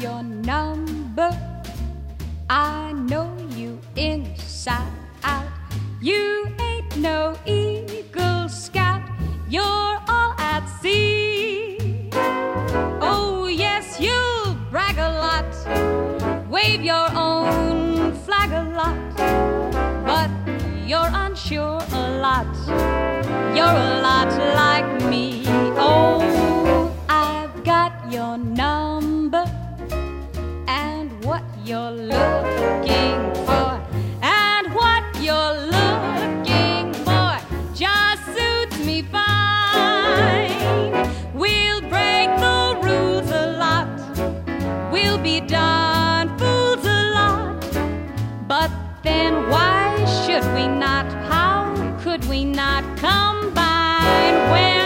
your number. I know you inside out. You ain't no Eagle Scout. You're all at sea. Oh, yes, you'll brag a lot, wave your own flag a lot, but you're unsure a lot. You're a lot like me. Oh, I've got your number, and what you're looking for, and what you're looking for just suits me fine. We'll break the rules a lot, we'll be darn fools a lot, but then why should we not? How could we not combine when